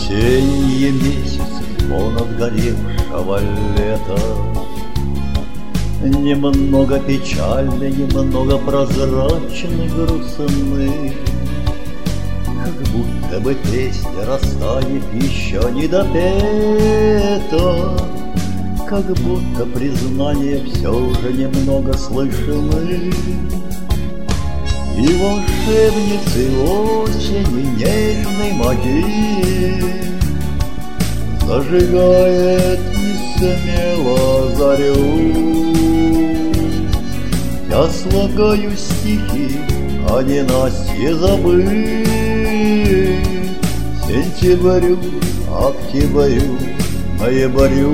Осенние месяцы, фон отгоревшего лета, немного печальны, немного прозрачны, грустны. Как будто бы песня растает еще не допета, как будто признание все же немного слышны. И волшебницы осени нежный мотив зажигает несмело зарю. Я слагаю стихи, а ненастье забыть. Сентябрю, октябрю, ноябрю.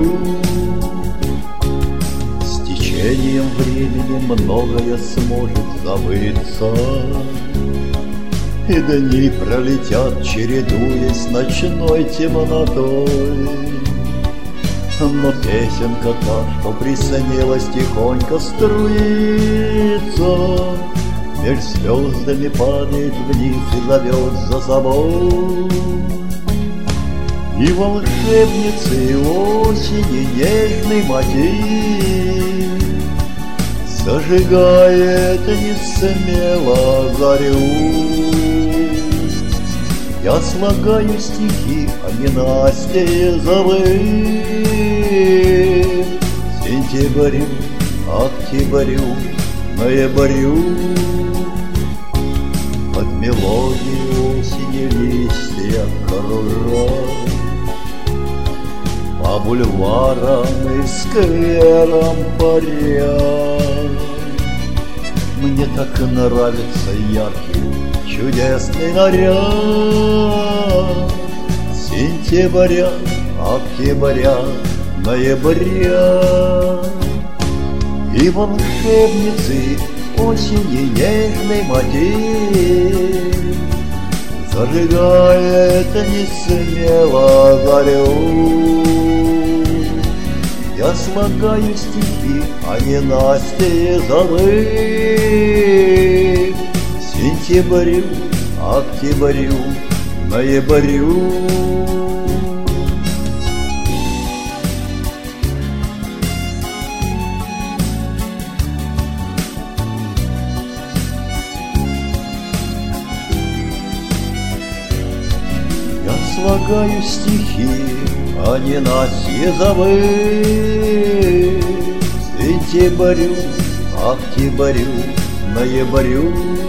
С течением времени многое сможет забыться, и дни пролетят, чередуясь ночной темнотой. Но песенка та, что приснилась, тихонько струится, меж звездами падает вниз и зовет за собой. И волшебницы осени нежный мотив зажигает несмело зарю. Я слагаю стихи, а ненастье забыть. Сентябрю, октябрю, ноябрю. Под мелодию осени листья кружат по бульварам и скверам парят. Мне так нравится яркий, чудесный наряд сентября, октября, ноября. И волшебницы осени нежный мотив зажигает несмело зарю. Я слагаю стихи, а ненастье забыть. Сентябрю, октябрю, ноябрю. Я слагаю стихи, а ненастье забыть. Сентябрю, октябрю, ноябрю.